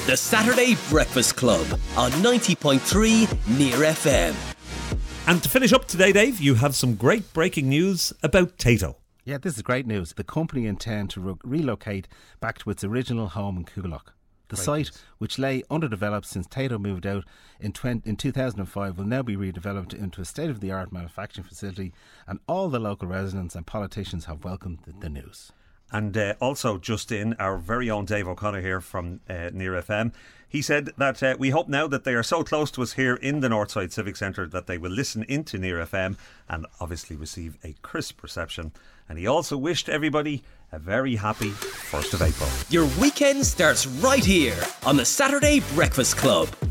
The Saturday Breakfast Club on 90.3 Near FM. And to finish up today, Dave, you have some great breaking news about Tato. Yeah, this is great news. The company intend to relocate back to its original home in Coolock. The site, which lay underdeveloped since Tato moved out in 2005, will now be redeveloped into a state-of-the-art manufacturing facility, and all the local residents and politicians have welcomed the news. And also just in, our very own Dave O'Connor here from Near FM, he said that we hope now that they are so close to us here in the Northside Civic Centre that they will listen into Near FM and obviously receive a crisp reception. And he also wished everybody a very happy 1st of April. Your weekend starts right here on the Saturday Breakfast Club.